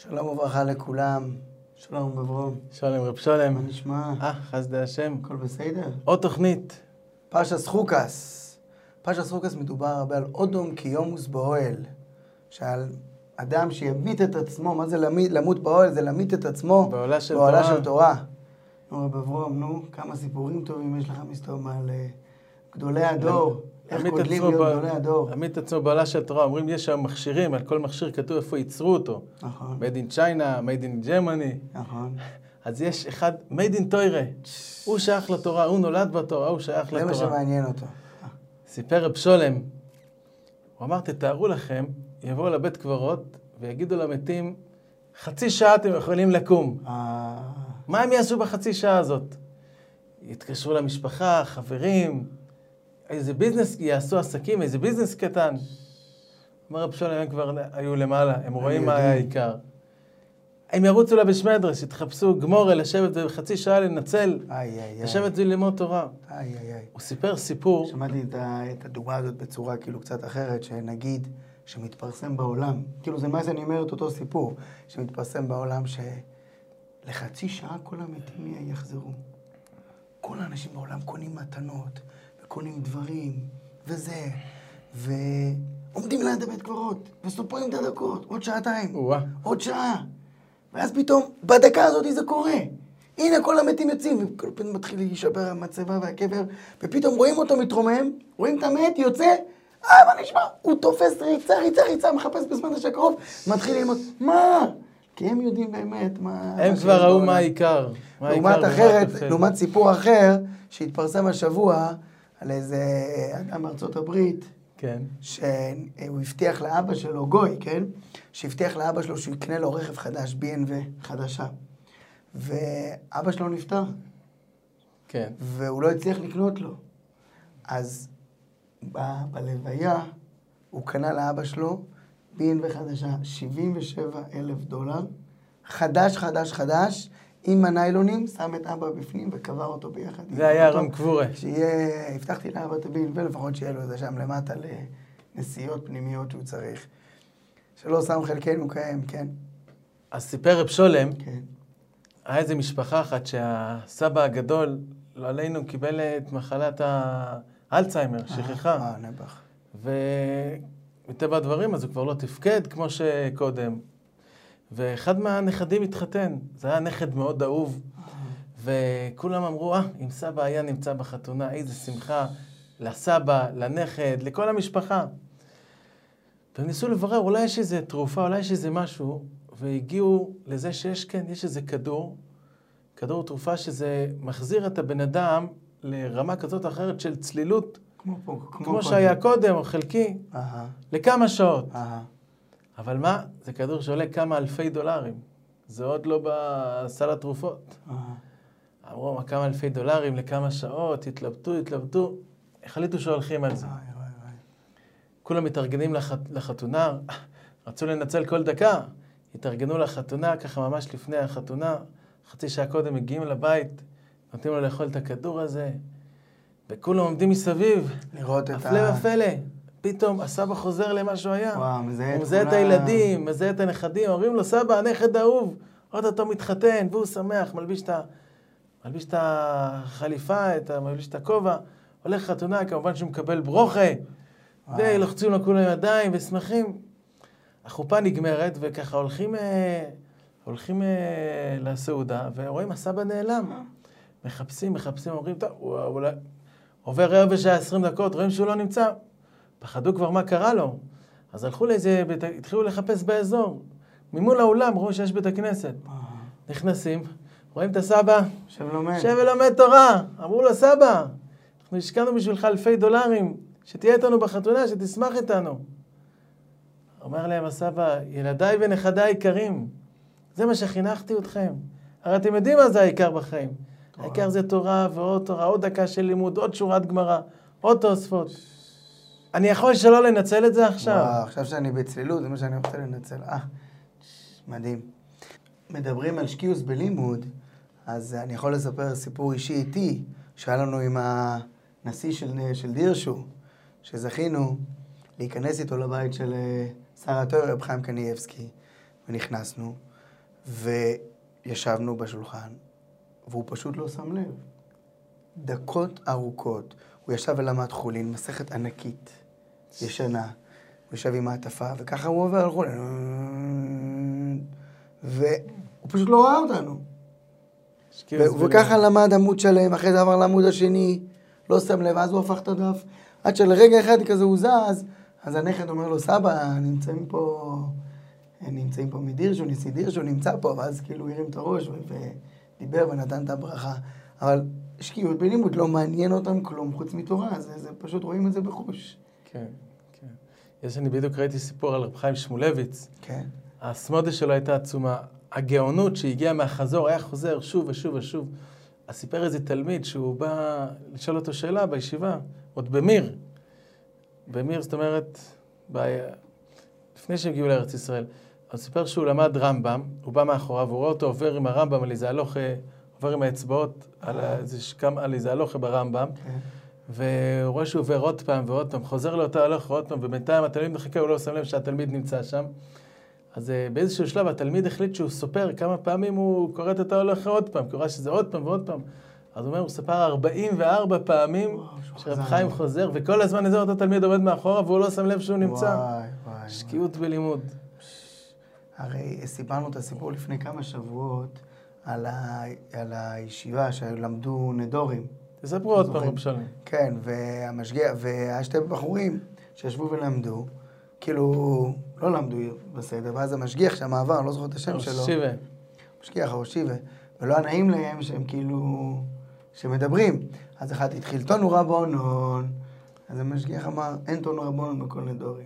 שלום וברכה לכולם, שלום אברום. שלום רב שלם. מה נשמע? חסדי השם. הכל בסדר? עוד תוכנית. פרשת חוקס. פרשת חוקס מדובר הרבה על אודום קיומוס באוהל. שעל אדם שימית את עצמו, מה זה למות באוהל? זה למית את עצמו בעולה של בעולה תורה. של תורה. נו רב אברום, כמה סיפורים טובים יש לך מסתום על גדולי הדור. איך גודלים להיות גדולי הדור. להמית את עצמו בעולה של תורה. אומרים יש שם מכשירים, על כל מכשיר כתוב איפה ייצרו אותו. נכון. Made in China, Made in Germany. נכון. אז יש אחד, Made in Torah. הוא שייך לתורה, הוא נולד בתורה, הוא שייך לתורה. זה מה שמעניין אותו. סיפר רב שולם. הוא אמר, תתארו לכם, יבואו לבית קברות ויגידו למתים, חצי שעה אתם יכולים לקום. מה הם יעשו בחצי שעה הזאת? יתקשרו למשפחה, חברים, איזה ביזנס, יעשו עסקים, איזה ביזנס קטן. אומר רב שולם, הם כבר היו למעלה, הם רואים מה היה העיקר. הם ירוצו לה בשמדרש, יתחפשו גמורה, לשבת בחצי שעה לנצל, לשבת וללמוד תורה. הוא סיפר סיפור. שמעתי את הדוגמה הזאת בצורה כאילו קצת אחרת, שנגיד שמתפרסם בעולם, כאילו זה מה שאני אומר את אותו סיפור, שמתפרסם בעולם שלחצי שעה כל המתים יחזרו. כל האנשים בעולם קונים מתנות, וקונים דברים, וזה, ועומדים ליד הבית קברות, וסופרים את הדקות, עוד שעתיים, עוד שעה. ואז פתאום, בדקה הזאת זה קורה. הנה כל המתים יוצאים, וכל פעם מתחיל להישבר המצבה והקבר, ופתאום רואים אותו מתרומם, רואים את המת, יוצא, מה נשמע? הוא תופס ריצה, מחפש בזמן הקרוב, מתחיל ללמוד, מה? כי הם יודעים באמת מה... הם כבר ראו מה העיקר. לעומת סיפור אחר, שהתפרסם השבוע, על איזה אדם מארצות הברית, כן. שהוא הבטיח לאבא שלו, גוי, כן? שהבטיח לאבא שלו שהוא יקנה לו רכב חדש, B&W חדשה. ואבא שלו נפטר. כן. והוא לא הצליח לקנות לו. אז בלוויה הוא קנה לאבא שלו B&W חדשה, $77,000, חדש, עם הניילונים, שם את אבא בפנים וקבר אותו ביחד. זה היה ארון קבורה. הבטחתי לאבא את ה-B&W, לפחות שיהיה לו איזה שם למטה לנסיעות פנימיות שהוא צריך. שלא שם חלקנו קיים, כן. אז סיפר רב שולם, כן. היה איזו משפחה אחת שהסבא הגדול, לא עלינו, קיבל את מחלת האלצהיימר, שכחה. נבח. ומטבע הדברים, אז הוא כבר לא תפקד כמו שקודם. ואחד מהנכדים התחתן, זה היה נכד מאוד אהוב, וכולם אמרו, אם סבא היה נמצא בחתונה, איזה שמחה לסבא, לנכד, לכל המשפחה. וניסו לברר, אולי יש איזה תרופה, אולי יש איזה משהו, והגיעו לזה שיש, כן, יש איזה כדור תרופה שזה מחזיר את הבן אדם לרמה כזאת או אחרת של צלילות, כמו שהיה קודם או חלקי, לכמה שעות. אבל מה? זה כדור שעולה כמה אלפי דולרים. זה עוד לא בסל התרופות. אמרו, כמה אלפי דולרים לכמה שעות, התלבטו, החליטו שהולכים על זה. כולם מתארגנים לחתונה, רצו לנצל כל דקה, התארגנו לחתונה, ככה ממש לפני החתונה, חצי שעה קודם מגיעים לבית, נותנים לו לאכול את הכדור הזה, וכולם עומדים מסביב, הפלא ופלא. פתאום הסבא חוזר למה שהוא היה. הוא מזהה את הילדים, מזהה את הנכדים, אומרים לו, סבא, הנכד אהוב, עוד אותו מתחתן, והוא שמח, מלביש את החליפה, מלביש את הכובע, הולך חתונה, כמובן שהוא מקבל ברוכה, ולוחצים לו כולם ידיים ושמחים. החופה נגמרת, וככה הולכים לסעודה, ורואים הסבא נעלם. מחפשים, אומרים, טוב, עובר רבע שעה 20 דקות, רואים שהוא לא נמצא. פחדו כבר מה קרה לו. אז הלכו לאיזה, התחילו לחפש באזור. ממול האולם, ראו שיש בית הכנסת. נכנסים, רואים את הסבא. שב ולומד תורה. אמרו לו, סבא, אנחנו השקענו בשבילך אלפי דולרים, שתהיה איתנו בחתונה, שתשמח איתנו. אומר להם הסבא, ילדיי ונכדיי יקרים, זה מה שחינכתי אתכם. הרי אתם יודעים מה זה העיקר בחיים. העיקר זה תורה ועוד תורה, עוד דקה של לימוד, עוד שורת גמרא, עוד תוספות. אני יכול שלא לנצל את זה עכשיו. עכשיו שאני בצלילות, זה מה שאני רוצה לנצל. מדהים. מדברים על שקיוס בלימוד, אז אני יכול לספר סיפור אישי איתי, שהיה לנו עם הנשיא של דירשו, שזכינו להיכנס איתו לבית של שר התורה, רב חיים קניאבסקי, ונכנסנו. וישבנו בשולחן, והוא פשוט לא שם לב. דקות ארוכות, הוא ישב ולמד חולין, מסכת ענקית, ישנה, הוא ישב עם העטפה, וככה הוא עובר על חולין. והוא פשוט לא ראה אותנו. וככה למד עמוד שלם, אחרי זה עבר לעמוד השני, לא שם לב, אז הוא הפך את הדף. עד שלרגע אחד כזה הוא זז, אז הנכד אומר לו, סבא, נמצאים פה מדירשו, ניסידירשו, נמצא פה, ואז כאילו הרים את הראש ודיבר ונתן את הברכה. אבל שקיעות בלימוד לא מעניין אותם כלום חוץ מתורה, זה פשוט רואים את זה בחוש. כן, כן. אני בדיוק ראיתי סיפור על רב חיים שמואלביץ. כן. הסמודה שלו הייתה עצומה. הגאונות שהגיעה מהחזור, היה חוזר שוב ושוב ושוב. אז סיפר איזה תלמיד שהוא בא לשאול אותו שאלה בישיבה, עוד במיר. במיר, זאת אומרת, לפני שהם הגיעו לארץ ישראל. אז סיפר שהוא למד רמב"ם, הוא בא מאחוריו, הוא רואה אותו עובר עם הרמב"ם על איזה הלוכה, עובר עם האצבעות על איזה הלוכה ברמב"ם, והוא רואה שהוא עובר עוד פעם ועוד פעם, חוזר לאותה הלוכה עוד פעם, ובינתיים התלמיד מחכה, הוא לא שם לב שהתלמיד נמצא שם. אז באיזשהו שלב התלמיד החליט שהוא סופר כמה פעמים הוא קורא את אותה הלוכה עוד פעם, כי הוא רואה שזה עוד פעם ועוד פעם. אז הוא אומר, הוא ספר 44 פעמים שרב חיים חוזר, וכל הזמן הזה אותו תלמיד עומד מאחורה, והוא לא שם לב שהוא נמצא. שקיעות בלימוד. הרי סיפרנו את הסיפור לפני כמה שבועות על הישיבה שלמדו נדורים. תספרו עוד פעם, רב שלום. כן, והיה שתי בחורים שישבו ולמדו, כאילו לא למדו בסדר, ואז המשגיח שם עבר, אני לא זוכר את השם שלו. שיבה. משגיח או שיבה. ולא היה נעים להם שהם כאילו, שמדברים. אז אחד התחיל תונו רבונון, אז המשגיח אמר, אין תונו רבונון בכל נדורים.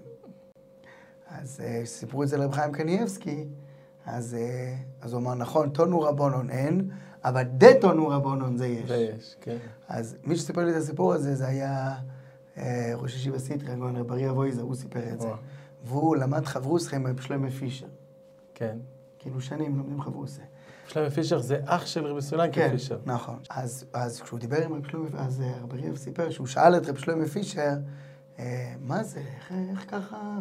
אז סיפרו את זה לרב חיים קניאבסקי, אז הוא אמר, נכון, תונו רבונון אין, אבל דה תונו רבונון זה יש. זה יש, כן. אז מי שסיפר לי את הסיפור הזה, זה היה ראש ישיבה סיטרא, גאון רב אריה וויזר, הוא סיפר את זה. והוא למד חברוסה עם רב שלמה פישר. כן. כאילו שנים לומדים חברוסה. שלמה פישר זה אח של רבי סולנקה פישר. כן, נכון. אז כשהוא דיבר עם רב שלמה, אז רב אריה סיפר שהוא שאל את רב שלמה פישר, מה זה? איך ככה?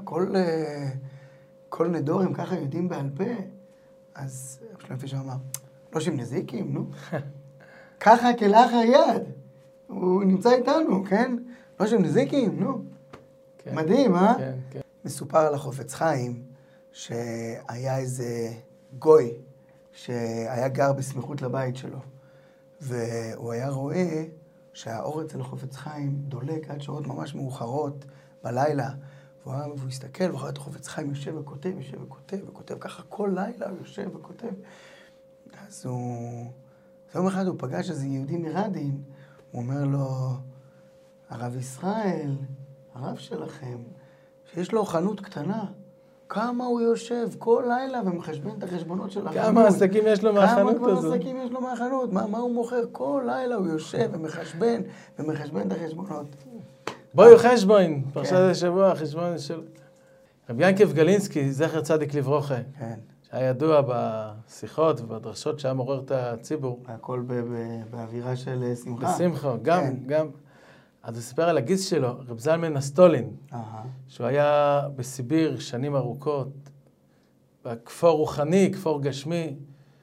כל נדורים ככה יודעים בעל פה? אז רב שלמה פישר אמר, לא שהם נזיקים, נו. ככה כלאחר יד. הוא נמצא איתנו, כן? לא שהם נזיקים, נו. כן. מדהים, אה? כן, כן. מסופר על החופץ חיים, שהיה איזה גוי, שהיה גר בסמיכות לבית שלו, והוא היה רואה שהאור אצל החופץ חיים דולק עד שעות ממש מאוחרות בלילה, והוא הסתכל, והוא ראה את החופץ חיים יושב וכותב, וכותב ככה כל לילה, הוא יושב וכותב. אז יום אחד הוא פגש איזה יהודי מרדין, הוא אומר לו, הרב ישראל, הרב שלכם, שיש לו חנות קטנה, כמה הוא יושב כל לילה ומחשבן את החשבונות של החנות. כמה עסקים יש לו מהחנות הזו? כמה עסקים יש לו מהחנות? מה הוא מוכר? כל לילה הוא יושב ומחשבן את החשבונות. בואו חשבון, פרשת השבוע, חשבון של... רבי ינקב גלינסקי, זכר צדיק לברוכה, שהיה ידוע בשיחות ובדרשות שהיה מעורר את הציבור. הכל באווירה של שמחה. בשמחה, גם. אז הוא סיפר על הגיס שלו, רב זלמן אסטולין, שהוא היה בסיביר שנים ארוכות, בכפור רוחני, כפור גשמי,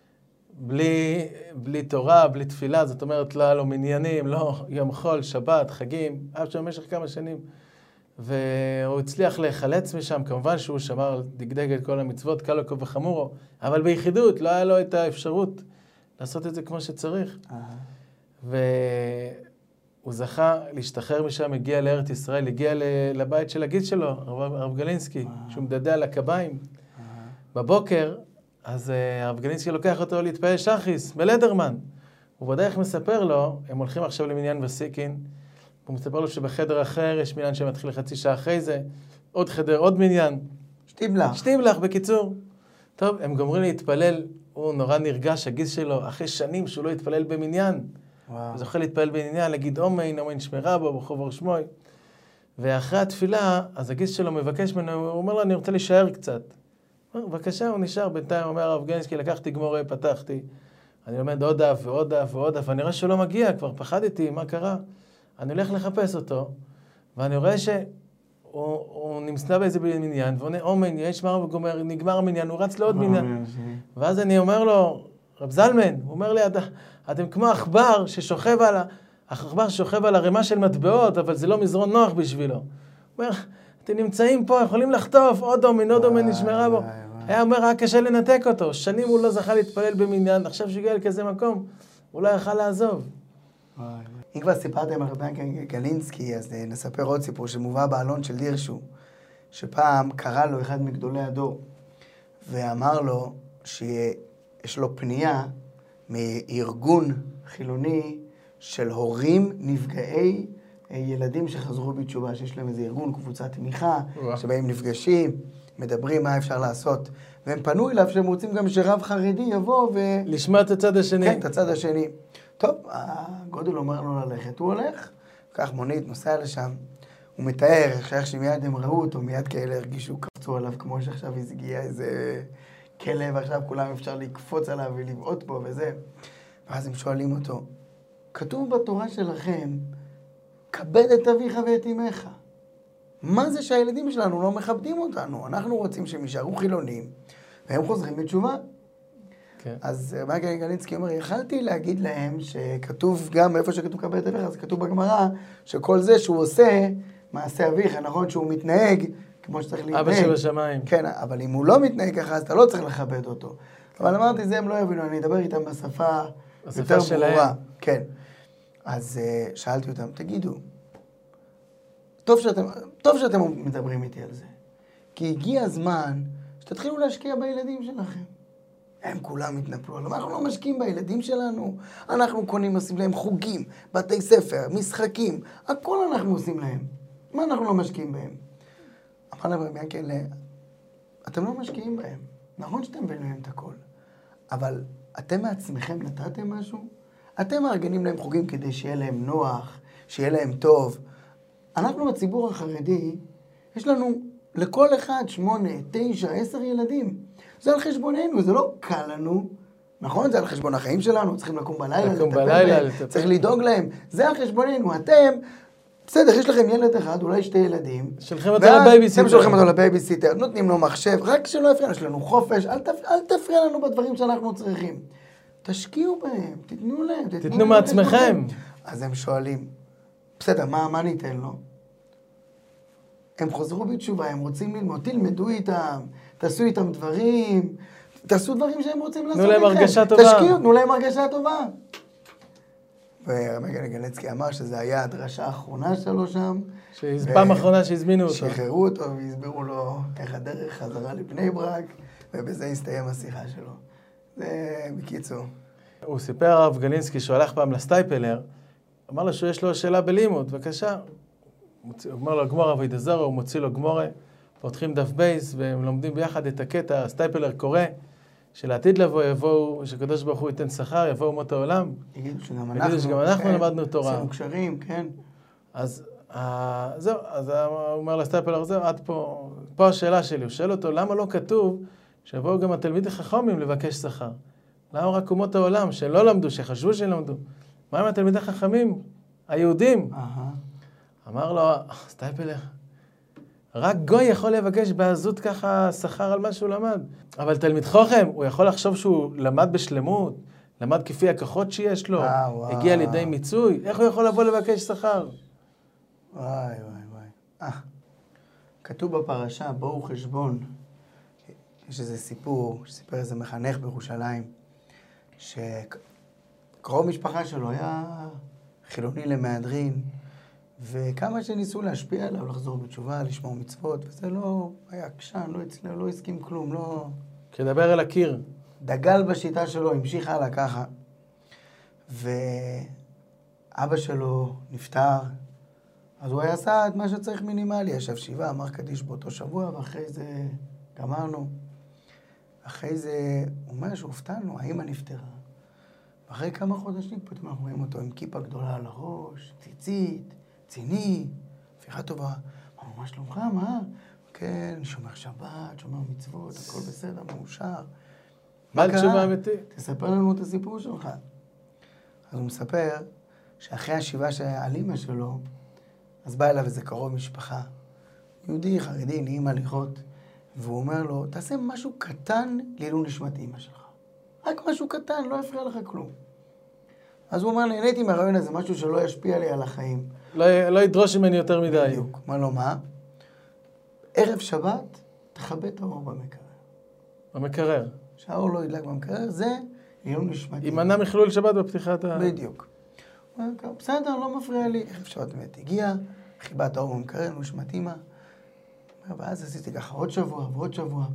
בלי תורה, בלי תפילה, זאת אומרת, לא היה לו מניינים, לא יום חול, שבת, חגים, היה שם במשך כמה שנים. והוא הצליח להיחלץ משם, כמובן שהוא שמר, דגדג את כל המצוות, קלוקו וחמורו, אבל ביחידות לא היה לו את האפשרות לעשות את זה כמו שצריך. הוא זכה להשתחרר משם, הגיע לארץ ישראל, הגיע לבית של הגיס שלו, הרב גלינסקי, שהוא מדדה על הקביים. בבוקר, אז הרב גלינסקי לוקח אותו להתפעל שחיס, בלדרמן. הוא בדרך מספר לו, הם הולכים עכשיו למניין וסיקין, הוא מספר לו שבחדר אחר יש מניין שמתחיל חצי שעה אחרי זה, עוד חדר, עוד מניין. שטיבלח, בקיצור. טוב, הם גומרים להתפלל, הוא נורא נרגש, הגיס שלו, אחרי שנים שהוא לא התפלל במניין. הוא זוכה להתפלל בעניין, להגיד אומין שמרה בו, ברחוב אור שמוי. ואחרי התפילה, אז הגיס שלו מבקש ממנו, הוא אומר לו, אני רוצה להישאר קצת. בבקשה, הוא נשאר, בינתיים אומר הרב גלינסקי, לקחתי גמורה, פתחתי. אני לומד עוד דף ועוד דף ועוד דף, ואני רואה שהוא לא מגיע, כבר פחדתי, מה קרה? אני הולך לחפש אותו, ואני רואה שהוא הוא נמצא באיזה מניין, ועונה, אומן, יש מר וגומר, נגמר המניין, הוא רץ לעוד מניין. ואז אני אומר לו, רב זלמן, הוא אומר לי, אתם כמו עכבר ששוכב על הרמה של מטבעות, אבל זה לא מזרון נוח בשבילו. הוא אומר, אתם נמצאים פה, יכולים לחטוף, עוד אומן נשמרה בו. היה אומר, רק קשה לנתק אותו. שנים הוא לא זכה להתפלל במניין, עכשיו שהגיע לכזה מקום, הוא לא יכל לעזוב. אם כבר סיפרתם על רבי גלינסקי, אז נספר עוד סיפור שמובא בעלון של דירשו, שפעם קרא לו אחד מגדולי הדור, ואמר לו שיש לו פנייה מארגון חילוני של הורים נפגעי ילדים שחזרו בתשובה, שיש להם איזה ארגון, קבוצת תמיכה, שבהם נפגשים, מדברים מה אפשר לעשות. והם פנו אליו שהם רוצים גם שרב חרדי יבוא לשמוע את הצד השני. כן, את הצד השני. טוב, הגודל אומר לו ללכת, הוא הולך, כך מונית, נוסע לשם. הוא מתאר, איך שמיד הם ראו אותו, מיד כאלה הרגישו, קפצו עליו, כמו שעכשיו הגיע איזה כלב, עכשיו כולם אפשר לקפוץ עליו ולבעוט בו וזה. ואז הם שואלים אותו, כתוב בתורה שלכם, כבד את אביך ואת אמך. מה זה שהילדים שלנו לא מכבדים אותנו? אנחנו רוצים שהם יישארו חילונים, והם חוזרים בתשובה. כן. אז רבי גלינסקי אומר, יכלתי להגיד להם שכתוב גם איפה שכתוב כבד את אביך, אז כתוב בגמרא שכל זה שהוא עושה מעשה אביך, נכון שהוא מתנהג כמו שצריך להתנהג. אבא שבשמיים. כן, אבל אם הוא לא מתנהג ככה, אז אתה לא צריך לכבד אותו. אבל אמרתי, זה הם לא יבינו, אני אדבר איתם בשפה יותר ברורה. כן. אז שאלתי אותם, תגידו, טוב שאתם מדברים איתי על זה, כי הגיע הזמן שתתחילו להשקיע בילדים שלכם. הם כולם התנפלו עליו, אנחנו לא משקיעים בילדים שלנו, אנחנו קונים, עושים להם חוגים, בתי ספר, משחקים, הכל אנחנו עושים להם. מה אנחנו לא משקיעים בהם? אמר להם, ינקלה, אתם לא משקיעים בהם. נכון שאתם מביאים להם את הכל, אבל אתם מעצמכם נתתם משהו? אתם מארגנים להם חוגים כדי שיהיה להם נוח, שיהיה להם טוב. אנחנו בציבור החרדי, יש לנו לכל אחד 8, 9, 10 ילדים. זה על חשבוננו, זה לא קל לנו. נכון? זה על חשבון החיים שלנו, צריכים לקום בלילה, לטפל בהם, צריך לדאוג להם. זה על חשבוננו. אתם, בסדר, יש לכם ילד אחד, אולי 2 ילדים. שולחים אותו לבייביסיטר. אתם שולחים אותו לבייביסיטר, נותנים לו מחשב, רק שלא יפריע, יש לנו חופש, אל תפריע לנו בדברים שאנחנו צריכים. תשקיעו בהם, תתנו להם. תתנו מעצמכם. אז הם שואלים, בסדר, מה ניתן לו? הם חוזרו בתשובה, הם רוצים ללמוד, תלמדו איתם, תעשו איתם דברים, תעשו דברים שהם רוצים לעשות איתכם. תנו להם הרגשה טובה. תשקיעו, תנו להם הרגשה טובה. ורבי גלינסקי אמר שזה היה הדרשה האחרונה שלו שם. פעם אחרונה שהזמינו אותו. שחררו אותו והסבירו לו איך הדרך חזרה לבני ברק, ובזה הסתיים השיחה שלו. זה בקיצור. הוא סיפר הרב גלינסקי שהוא הלך פעם לסטייפלר, אמר לו שיש לו שאלה בלימוד, בבקשה. הוא אומר לו, גמורה וידזרו, הוא מוציא לו גמורה, פותחים דף בייס, והם לומדים ביחד את הקטע, הסטייפלר קורא, שלעתיד לבוא יבואו, שקדוש ברוך הוא ייתן שכר, יבואו אומות העולם. יגידו שגם אנחנו למדנו תורה. עשינו קשרים, כן. אז זהו, אז הוא אומר לסטייפלר, זהו, עד פה, פה השאלה שלי, הוא שואל אותו, למה לא כתוב שיבואו גם התלמידי חכמים לבקש שכר? למה רק אומות העולם שלא למדו, שחשבו שלמדו? מה עם התלמידי חכמים, היהודים? אמר לו, סטייפלר, רק גוי יכול לבקש בעזות ככה שכר על מה שהוא למד. אבל תלמיד חוכם, הוא יכול לחשוב שהוא למד בשלמות, למד כפי הכוחות שיש לו, הגיע לידי מיצוי, איך הוא יכול לבוא לבקש שכר? וואי. כתוב בפרשה, בואו חשבון. יש איזה סיפור, שסיפר איזה מחנך בירושלים, שקרוב משפחה שלו היה חילוני למהדרין, וכמה שניסו להשפיע עליו, לחזור בתשובה, לשמור מצוות, וזה לא היה קשן, לא הסכים כלום, לא... כדבר אל הקיר. דגל בשיטה שלו, המשיך הלאה ככה. ואבא שלו נפטר, אז הוא היה עשה את מה שצריך מינימלי, ישב 7, אמר קדיש באותו שבוע, ואחרי זה גמרנו. אחרי זה, הוא אומר שהופתענו, האמא נפטרה. ואחרי כמה חודשים פתאום אנחנו רואים אותו עם כיפה גדולה על הראש, ציצית, ציני, הפיכה טובה. מה שלומך, מה? כן, שומר שבת, שומר מצוות, הכל בסדר, מאושר. מה תשובה אמיתית? תספר לנו את הסיפור שלך. אז הוא מספר שאחרי השבעה על אמא שלו, אז בא אליו איזה קרוב משפחה, יהודי חרדי, נעים הליכות, והוא אומר לו, תעשה משהו קטן לעילוי נשמת אמא שלך. רק משהו קטן, לא יפריע לך כלום. אז הוא אומר, נהניתי מהרעיון הזה, משהו שלא ישפיע לי על החיים. לא ידרוש ממני יותר מדי. בדיוק. מה לו מה? ערב שבת, תכבה את האור במקרר. במקרר. שהאור לא ידלק במקרר, זה עילוי נשמת אמא. יימנע מחילול שבת בפתיחת ה... בדיוק. בסדר, לא מפריע לי. ערב שבת באמת הגיע, חיבה את האור במקרר, עילוי נשמת אמא. ואז עשיתי ככה עוד שבוע ועוד שבוע.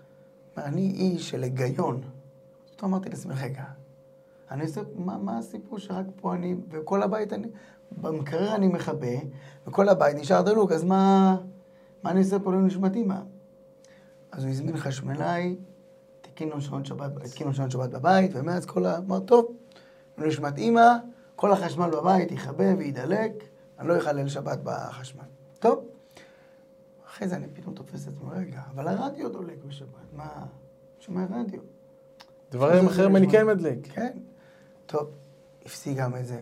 אני איש של היגיון. אז אמרתי לעצמי, רגע, אני עושה, מה הסיפור שרק פה אני, וכל הבית אני, במקרר אני מכבה, וכל הבית נשאר דלוק, אז מה אני עושה פה לנשמת אמא? אז הוא הזמין חשמלאי, התקינו שעון שבת בבית, ומאז אמר, טוב, לנשמת אמא, כל החשמל בבית יכבה וידלק, אני לא אחלל שבת בחשמל. טוב. אחרי זה אני פתאום תופס את עצמו, רגע, אבל הרדיו דולק בשבת, מה? שומע רדיו. דברים אחרים אני כן מדליק. כן. טוב, הפסיק גם את זה.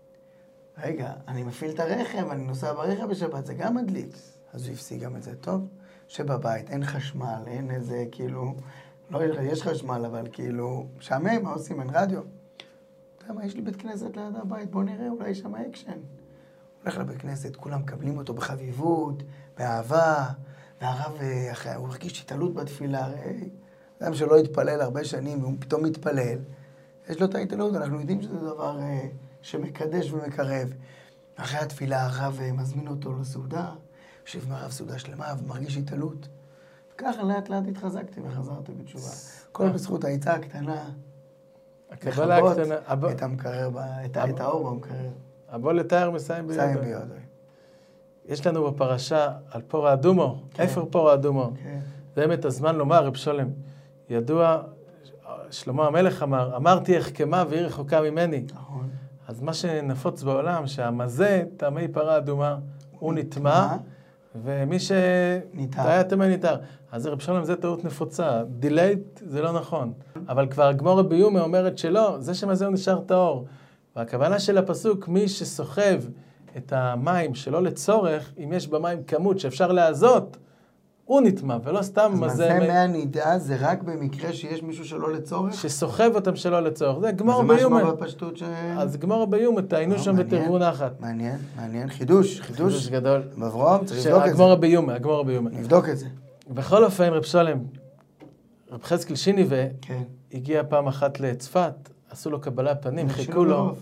רגע, אני מפעיל את הרכב, אני נוסע ברכב בשבת, זה גם מדליק. אז הוא הפסיק גם את זה. טוב, שבבית אין חשמל, אין איזה כאילו, לא יש חשמל, אבל כאילו, משעמם, מה עושים? אין רדיו. אתה יודע מה, יש לי בית כנסת ליד הבית, בוא נראה, אולי יש שם אקשן. הולך לבית כנסת, כולם מקבלים אותו בחביבות, באהבה, והרב, הוא הרגיש התעלות בתפילה, הרי אדם שלא התפלל הרבה שנים, והוא פתאום מתפלל, יש לו את ההתעלות, אנחנו יודעים שזה דבר שמקדש ומקרב. אחרי התפילה הרב מזמין אותו לסעודה, יושב מהרב סעודה שלמה ומרגיש התעלות. וככה לאט לאט התחזקתי וחזרתי בתשובה. כל בזכות העצה הקטנה, הקבלה הקטנה, את המקרר, את האור במקרר. הבוא לתאר מסיים ביודו. מסיים ביודו. יש לנו בפרשה על פור האדומו, אפר פור האדומו. כן. זה באמת הזמן לומר, רב שולם, ידוע, שלמה המלך אמר, אמרתי אחכמה והיא רחוקה ממני. נכון. אז מה שנפוץ בעולם, שהמזה, טעמי פרה אדומה, הוא נטמע, ומי שהיה טמא ניתר. אז רב שולם זה טעות נפוצה, דילייט זה לא נכון. אבל כבר הגמרא ביומא אומרת שלא, זה שמזה הוא נשאר טהור. והכוונה של הפסוק, מי שסוחב את המים שלא לצורך, אם יש במים כמות שאפשר לעזות, הוא נטמע, ולא סתם מזה... אז מזה מהנידה זה רק במקרה שיש מישהו שלא לצורך? שסוחב אותם שלא לצורך. זה גמרא ביומא. אז מה שמה בפשטות אז גמרא ביומא, תעיינו שם ותראו נחת. מעניין, מעניין. חידוש גדול. באברהם, צריך לבדוק את זה. הגמרא ביומא. נבדוק את זה. בכל אופן, רב שולם, רב חזקאל שיניבה, כן. הגיע פעם אחת לצפת, עשו לו קבלה פנים, חיכו לו,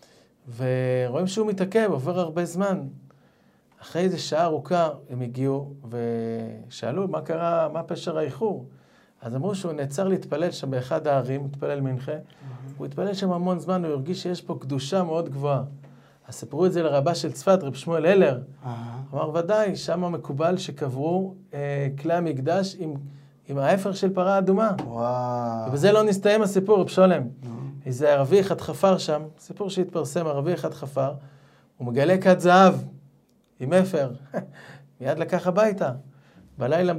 ורואים שהוא מתעכב, עובר הרבה זמן. אחרי איזה שעה ארוכה הם הגיעו ושאלו מה קרה, מה פשר האיחור. אז אמרו שהוא נעצר להתפלל שם באחד הערים, התפלל מנחה, הוא התפלל שם המון זמן, הוא הרגיש שיש פה קדושה מאוד גבוהה. אז סיפרו את זה לרבה של צפת, רב שמואל הלר. אמר, ודאי, שם מקובל שקברו כלי המקדש עם האפר של פרה אדומה. ובזה לא נסתיים הסיפור, רב שולם. איזה ערבי אחד חפר שם, סיפור שהתפרסם, ערבי אחד חפר, הוא מגלה כד זהב עם אפר, מיד לקח הביתה. בלילה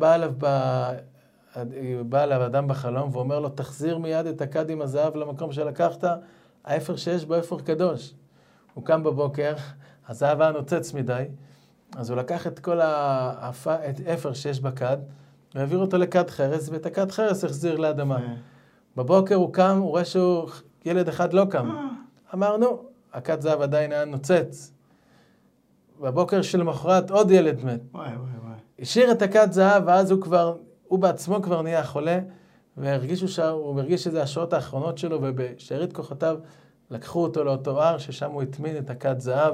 בא אליו אדם בחלום ואומר לו, תחזיר מיד את הכד עם הזהב למקום שלקחת, האפר שיש בו אפר קדוש. הוא קם בבוקר, הזהב היה נוצץ מדי, אז הוא לקח את כל האפר שיש בכד, והעביר אותו לכד חרס, ואת הכד חרס החזיר לאדמה. בבוקר הוא קם, הוא רואה שהוא ילד אחד לא קם. אמרנו, הכד זהב עדיין היה נוצץ. בבוקר של מחרת עוד ילד מת. השאיר את הכד זהב, ואז הוא בעצמו כבר נהיה חולה, והוא מרגיש שזה השעות האחרונות שלו, ובשארית כוחותיו לקחו אותו לאותו הר, ששם הוא הטמין את הכד זהב,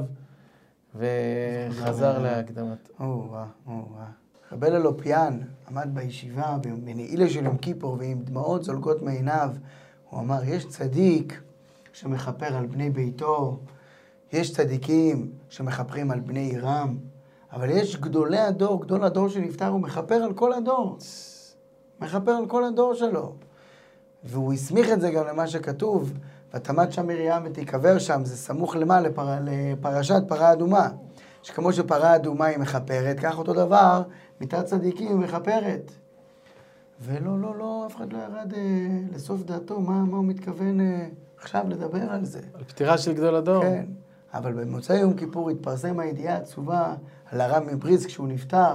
וחזר להקדמת. רבי אלופיאן עמד בישיבה בנעילה של יום כיפור, ועם דמעות זולגות מעיניו, הוא אמר, יש צדיק שמכפר על בני ביתו, יש צדיקים שמכפרים על בני עירם, אבל יש גדולי הדור, גדול הדור שנפטר, הוא מכפר על כל הדור. מכפר על כל הדור שלו. והוא הסמיך את זה גם למה שכתוב, ותמת שם מרים ותיקבר שם, זה סמוך לפרשת פרה אדומה. שכמו שפרה אדומה היא מכפרת, כך אותו דבר, מיתת צדיקים היא מכפרת. ולא, אף אחד לא ירד לסוף דעתו, מה הוא מתכוון עכשיו לדבר על זה. על פטירה של גדול הדור. כן, אבל במוצאי יום כיפור התפרסם הידיעה העצובה על הרב מבריסק כשהוא נפטר,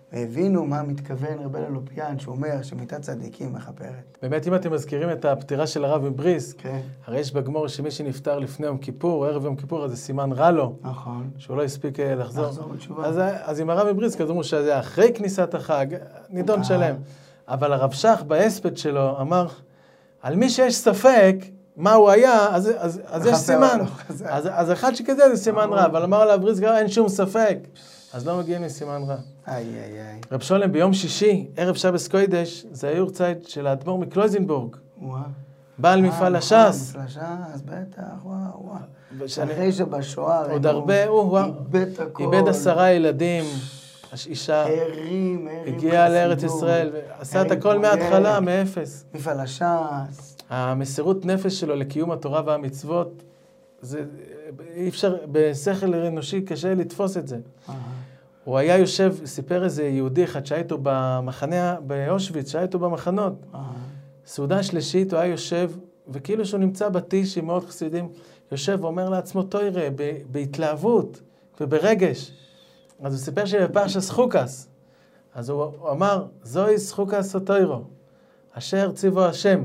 והבינו מה מתכוון רבי אלופיאן, שהוא אומר שמיתת צדיקים מכפרת. באמת, אם אתם מזכירים את הפטירה של הרב מבריסק, כן. הרי יש בגמור שמי שנפטר לפני יום כיפור, ערב יום כיפור, אז זה סימן רע לו, נכון. שהוא לא הספיק לחזור. בתשובה. אז עם הרב מבריסק, אז אמרו שזה אחרי כניסת החג, נידון שלם. אבל הרב שך בהספד שלו אמר, על מי שיש ספק מה הוא היה, אז יש סימן. אז אחד שכזה זה סימן רע, אבל אמר עליו מבריסק, אין שום ספק. אז לא מגיעים לסימן רע. איי, איי, איי. רב שולם ביום שישי, ערב שבס קוידש, זה היורצייט של האדמו"ר מקלויזנבורג. וואו. בעל מפעל הש"ס. מפעל הש"ס, בטח, וואו. ושאני- אחרי שבשואה, עוד הרבה, הוא איבד הכל. איבד 10 ילדים, אישה, הרים הגיע לארץ ישראל, ועשה את הכל מההתחלה, מאפס. מפעל הש"ס. המסירות נפש שלו לקיום התורה והמצוות, זה אי אפשר, בשכל אנושי קשה לתפוס את זה. הוא היה יושב, סיפר איזה יהודי אחד שהיה איתו במחנה, באושוויץ, שהיה איתו במחנות. סעודה שלישית, הוא היה יושב, וכאילו שהוא נמצא בטיש עם מאות חסידים, יושב ואומר לעצמו תוירה, בהתלהבות וברגש. אז הוא סיפר שבפרשס חוקס, אז הוא אמר, זויס חוקס או תוירו, אשר ציוו השם.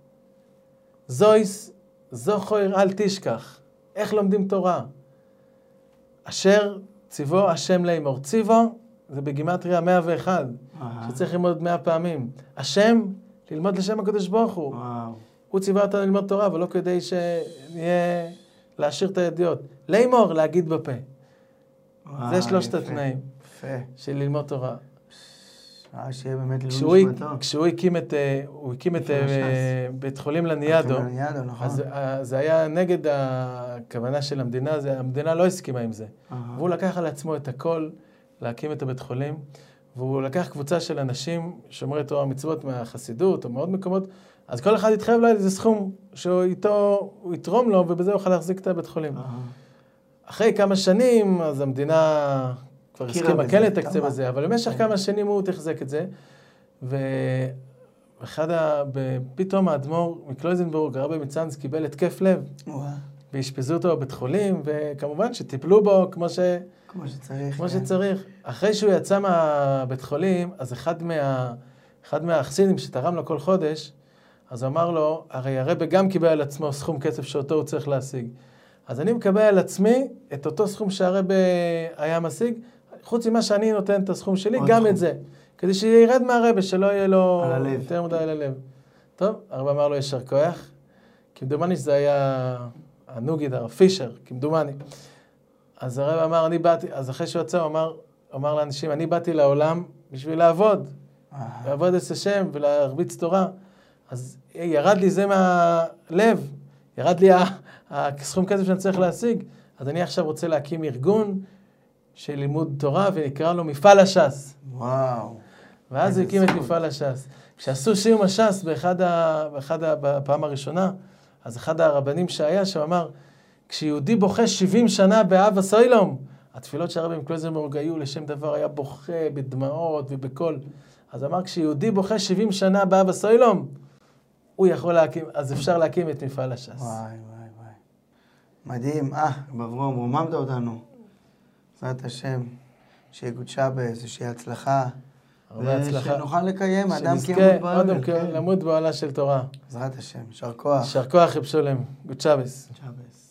זויס, זוכר אל תשכח. איך לומדים תורה? אשר ציוו השם לאמור. ציוו זה בגימטריה 101, שצריך ללמוד 100 פעמים. השם, ללמוד לשם הקדוש ברוך הוא. הוא ציווה אותנו ללמוד תורה, אבל לא כדי שנהיה להשאיר את הידיעות. לאמור, להגיד בפה. זה 3 התנאים של ללמוד תורה. שיהיה באמת ללמוד נשמתו. כשהוא הקים את בית חולים לניאדו, אז זה היה נגד הכוונה של המדינה, המדינה לא הסכימה עם זה. והוא לקח על עצמו את הכל להקים את הבית חולים, והוא לקח קבוצה של אנשים שומרי תורה ומצוות מהחסידות או מעוד מקומות, אז כל אחד התחייב לו איזה סכום שאיתו הוא יתרום לו, ובזה הוא יוכל להחזיק את הבית חולים. אחרי כמה שנים, אז המדינה כבר הסכימה כן לתקצב את זה, אבל במשך כמה שנים הוא תחזק את זה, פתאום האדמו"ר מקלויזנבורג, הרבי מצאנז, קיבל התקף לב, והשפזו אותו בבית חולים, וכמובן שטיפלו בו כמו שצריך. אחרי שהוא יצא מהבית חולים, אז אחד מהחסידים שתרם לו כל חודש, אז הוא אמר לו, הרי הרבי גם קיבל על עצמו סכום כסף שאותו הוא צריך להשיג. אז אני מקבל על עצמי את אותו סכום שהרבי היה משיג, חוץ ממה שאני נותן את הסכום שלי, גם את זה. כדי שירד מהרבי, שלא יהיה לו יותר מדי על הלב. טוב, הרבי אמר לו ישר כוח, כמדומני שזה היה הנוגיד, הרב פישר, כמדומני. אז הרבי אמר, אז אחרי שהוא יצא, הוא אמר לאנשים, אני באתי לעולם בשביל לעבוד את השם ולהרביץ תורה. אז ירד לי זה מהלב, ירד לי הסכום כסף שאני צריך להשיג, אז אני עכשיו רוצה להקים ארגון של לימוד תורה, ונקרא לו מפעל הש"ס. וואו. ואז הוא הקים את מפעל הש"ס. כשעשו סיום הש"ס בפעם הראשונה, אז אחד הרבנים שהיה, שהוא אמר, כשיהודי בוכה 70 שנה באב הסוילום, התפילות של הרבי מקלויזנבורג היו לשם דבר, היה בוכה בדמעות ובקול. אז אמר, כשיהודי בוכה 70 שנה באב הסוילום, הוא יכול להקים, אז אפשר להקים את מפעל הש"ס. וואי. מדהים. אברום, רוממת אותנו. בעזרת השם, שיהיה גוד שבס, שיהיה הצלחה. הרבה הצלחה. ושנוכל לקיים, אדם שנזכה עוד למוד בעלה של תורה. בעזרת השם, יישר כוח. יישר כוח, רב שולם. גוד שבס. שבס.